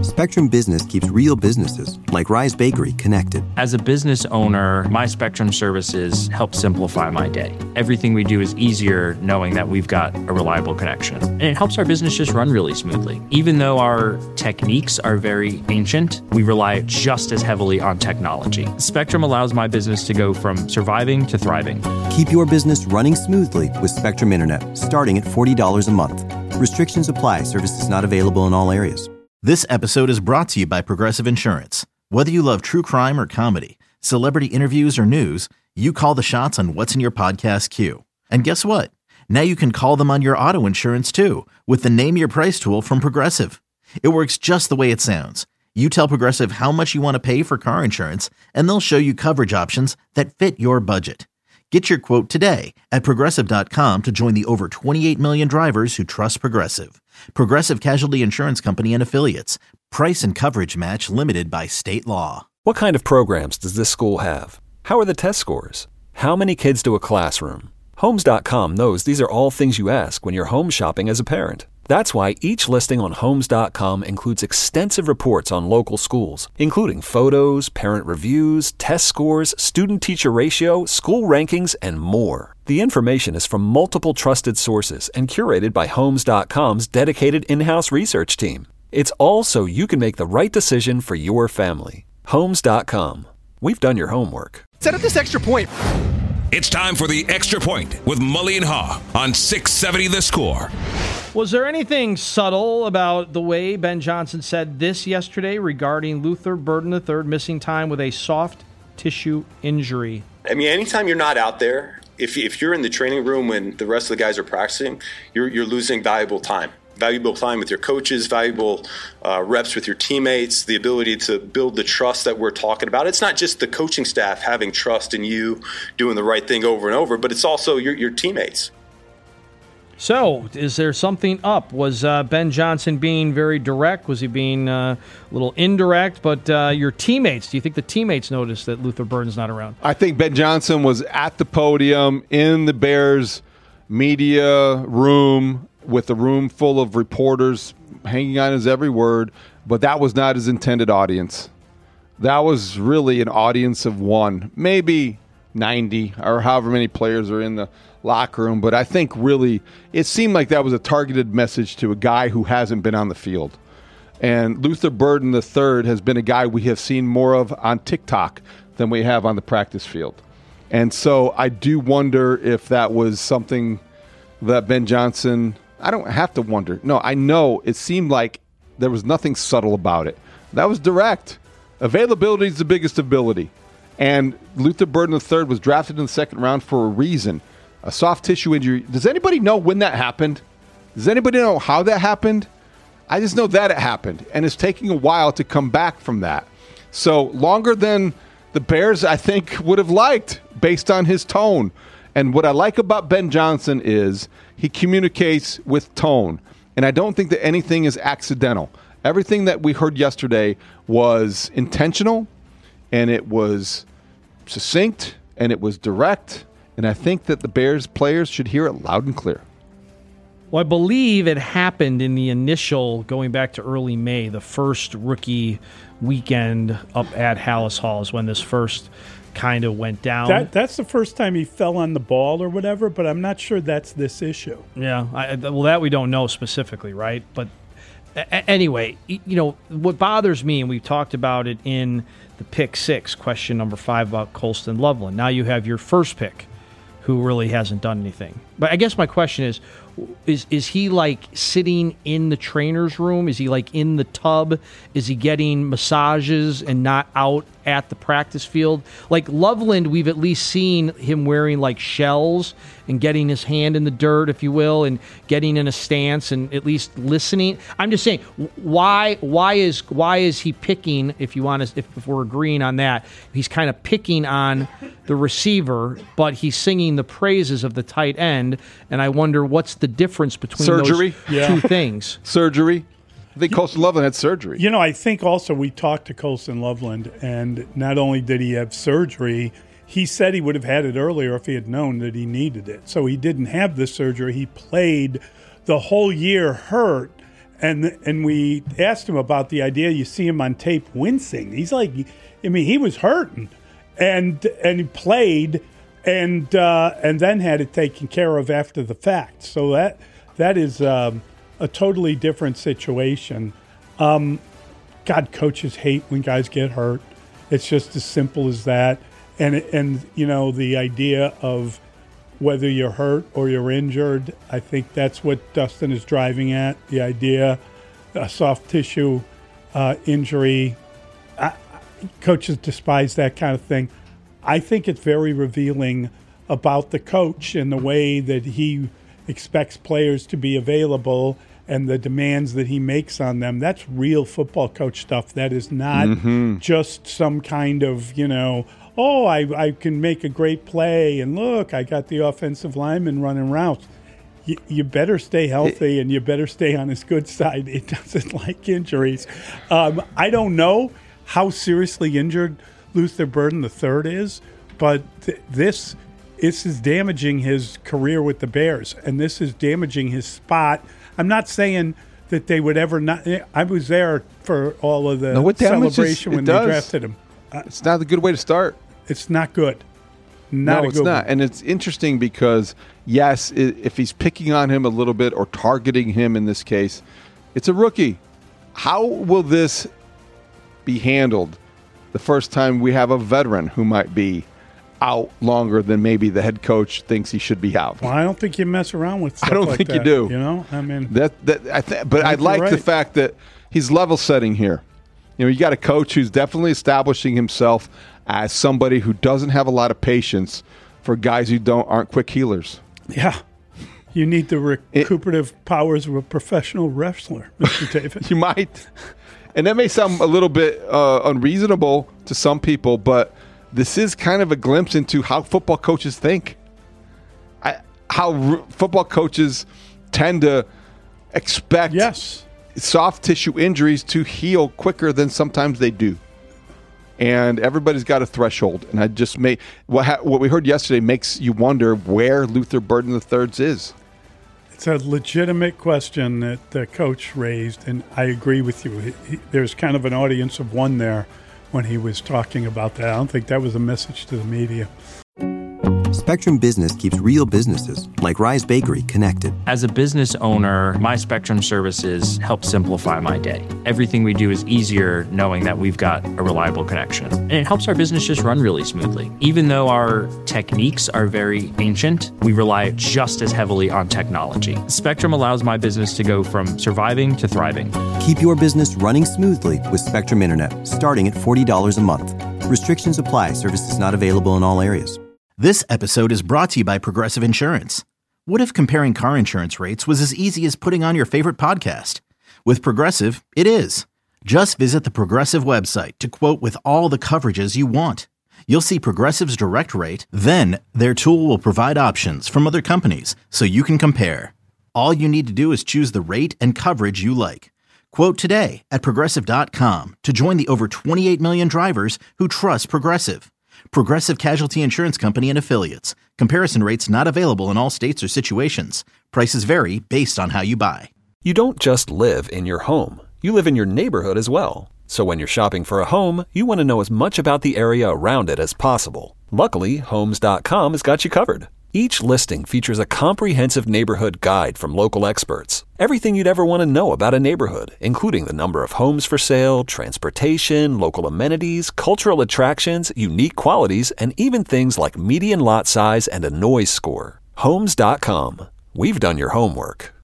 Spectrum Business keeps real businesses, like Rise Bakery, connected. As a business owner, my Spectrum services help simplify my day. Everything we do is easier knowing that we've got a reliable connection. And it helps our business just run really smoothly. Even though our techniques are very ancient, we rely just as heavily on technology. Spectrum allows my business to go from surviving to thriving. Keep your business running smoothly with Spectrum Internet, starting at $40 a month. Restrictions apply. Services not available in all areas. This episode is brought to you by Progressive Insurance. Whether you love true crime or comedy, celebrity interviews or news, you call the shots on what's in your podcast queue. And guess what? Now you can call them on your auto insurance too with the Name Your Price tool from Progressive. It works just the way it sounds. You tell Progressive how much you want to pay for car insurance, and they'll show you coverage options that fit your budget. Get your quote today at Progressive.com to join the over 28 million drivers who trust Progressive. Progressive Casualty Insurance Company and Affiliates. Price and coverage match limited by state law. What kind of programs does this school have? How are the test scores? How many kids to a classroom? Homes.com knows these are all things you ask when you're home shopping as a parent. That's why each listing on Homes.com includes extensive reports on local schools, including photos, parent reviews, test scores, student-teacher ratio, school rankings, and more. The information is from multiple trusted sources and curated by Homes.com's dedicated in-house research team. It's all so you can make the right decision for your family. Homes.com. We've done your homework. Set up this extra point. It's time for the Extra Point with Mully and Haw on 670 The Score. Was there anything subtle about the way Ben Johnson said this yesterday regarding Luther Burden III missing time with a soft tissue injury? I mean, anytime you're not out there, if you're in the training room when the rest of the guys are practicing, you're losing valuable time. Valuable time with your coaches, valuable reps with your teammates, the ability to build the trust that we're talking about. It's not just the coaching staff having trust in you doing the right thing over and over, but it's also your teammates. So, is there something up? Was Ben Johnson being very direct? Was he being a little indirect? But your teammates, do you think the teammates noticed that Luther Burden's not around? I think Ben Johnson was at the podium in the Bears media room with a room full of reporters hanging on his every word, but that was not his intended audience. That was really an audience of one, maybe 90 or however many players are in the locker room, but I think really it seemed like that was a targeted message to a guy who hasn't been on the field. And Luther Burden III has been a guy we have seen more of on TikTok than we have on the practice field. And so I do wonder if that was something that Ben Johnson... I don't have to wonder. No, I know it seemed like there was nothing subtle about it. That was direct. Availability is the biggest ability. And Luther Burden III was drafted in the second round for a reason. A soft tissue injury. Does anybody know when that happened? Does anybody know how that happened? I just know that it happened. And it's taking a while to come back from that. So longer than the Bears, I think, would have liked based on his tone. And what I like about Ben Johnson is he communicates with tone. And I don't think that anything is accidental. Everything that we heard yesterday was intentional, and it was succinct, and it was direct. And I think that the Bears players should hear it loud and clear. Well, I believe it happened in the initial, going back to early May, the first rookie weekend up at Halas Hall is when this first kind of went down. That's the first time he fell on the ball or whatever, but I'm not sure that's this issue. Yeah, well, that we don't know specifically, right? But anyway, what bothers me, and we've talked about it in the pick 6, question number 5 about Colston Loveland. Now you have your first pick, who really hasn't done anything. But I guess my question is he like sitting in the trainer's room? Is he like in the tub? Is he getting massages and not out at the practice field? Like Loveland, we've at least seen him wearing like shells and getting his hand in the dirt, if you will, and getting in a stance and at least listening. I'm just saying, why is he picking, if we're agreeing on that, he's kind of picking on the receiver, but he's singing the praises of the tight end, and I wonder what's the difference between those two things. Surgery. I think Colston Loveland had surgery. I think also we talked to Colston Loveland, and not only did he have surgery, he said he would have had it earlier if he had known that he needed it. So he didn't have the surgery. He played the whole year hurt, And we asked him about the idea. You see him on tape wincing. He's like, I mean, he was hurting, and he played, and then had it taken care of after the fact. So that is a totally different situation. God, coaches hate when guys get hurt. It's just as simple as that. And you know, the idea of whether you're hurt or you're injured, I think that's what Dustin is driving at, the idea, a soft tissue injury. Coaches despise that kind of thing. I think it's very revealing about the coach and the way that he expects players to be available and the demands that he makes on them. That's real football coach stuff. That is not just some kind of, you know, oh, I can make a great play, and look, I got the offensive lineman running routes. You better stay healthy, and you better stay on his good side. It doesn't like injuries. I don't know how seriously injured Luther Burden III is, but this is damaging his career with the Bears, and this is damaging his spot. I'm not saying that they would ever not. I was there for all of the celebration when they drafted him. It's not a good way to start. It's not good. No, it's not. And it's interesting because, yes, if he's picking on him a little bit or targeting him in this case, it's a rookie. How will this be handled the first time we have a veteran who might be out longer than maybe the head coach thinks he should be out? Well, I don't think you mess around with stuff I don't like think that, you do. You know, I mean, but I like the fact that he's level setting here. You know, you got a coach who's definitely establishing himself as somebody who doesn't have a lot of patience for guys who aren't quick healers. Yeah. You need the recuperative powers of a professional wrestler, Mr. David. You might. And that may sound a little bit unreasonable to some people, but this is kind of a glimpse into how football coaches think. How football coaches tend to expect soft tissue injuries to heal quicker than sometimes they do. And everybody's got a threshold. And I just what we heard yesterday makes you wonder where Luther Burden III's is. It's a legitimate question that the coach raised, and I agree with you. There's kind of an audience of one there when he was talking about that. I don't think that was a message to the media. Spectrum Business keeps real businesses, like Rise Bakery, connected. As a business owner, my Spectrum services help simplify my day. Everything we do is easier knowing that we've got a reliable connection. And it helps our business just run really smoothly. Even though our techniques are very ancient, we rely just as heavily on technology. Spectrum allows my business to go from surviving to thriving. Keep your business running smoothly with Spectrum Internet, starting at $40 a month. Restrictions apply. Services not available in all areas. This episode is brought to you by Progressive Insurance. What if comparing car insurance rates was as easy as putting on your favorite podcast? With Progressive, it is. Just visit the Progressive website to quote with all the coverages you want. You'll see Progressive's direct rate, then their tool will provide options from other companies so you can compare. All you need to do is choose the rate and coverage you like. Quote today at Progressive.com to join the over 28 million drivers who trust Progressive. Progressive Casualty Insurance Company and Affiliates. Comparison rates not available in all states or situations. Prices vary based on how you buy. You don't just live in your home. You live in your neighborhood as well. So when you're shopping for a home, you want to know as much about the area around it as possible. Luckily, Homes.com has got you covered. Each listing features a comprehensive neighborhood guide from local experts. Everything you'd ever want to know about a neighborhood, including the number of homes for sale, transportation, local amenities, cultural attractions, unique qualities, and even things like median lot size and a noise score. Homes.com. We've done your homework.